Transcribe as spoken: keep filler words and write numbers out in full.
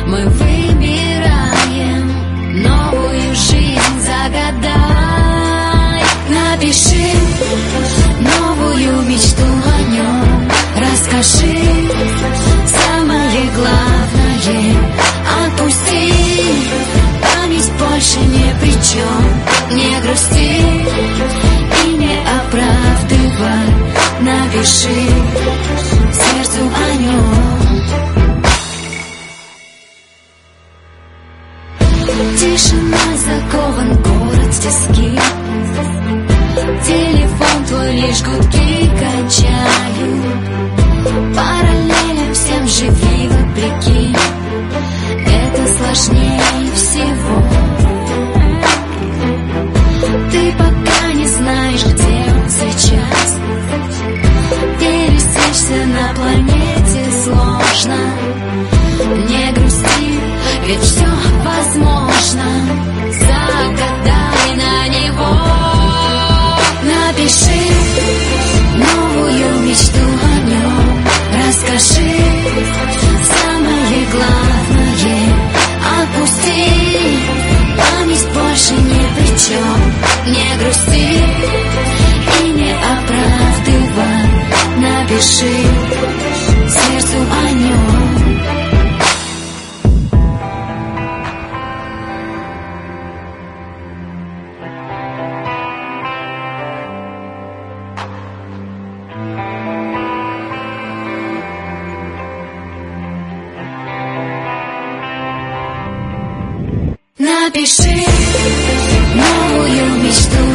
Мы выбираем новую жизнь, загадай. Напиши новую мечту о нем, расскажи самое главное. Отпусти, память больше ни при чем. Не грусти и не оправдывай. Напиши сердцу о нем. Тишина, закован город в тиски. Телефон твой лишь гудки качают. Параллельно всем живи вопреки. Это сложнее всего. Ты пока не знаешь, где он сейчас. Пересечься на планете сложно. Не грусти, ведь все возможно. Загадай на него. Напиши новую мечту о нем, расскажи самое главное. Отпусти, память больше ни при чем. Не грусти и не оправдывай. Напиши сердцу о нем. Напиши новую мечту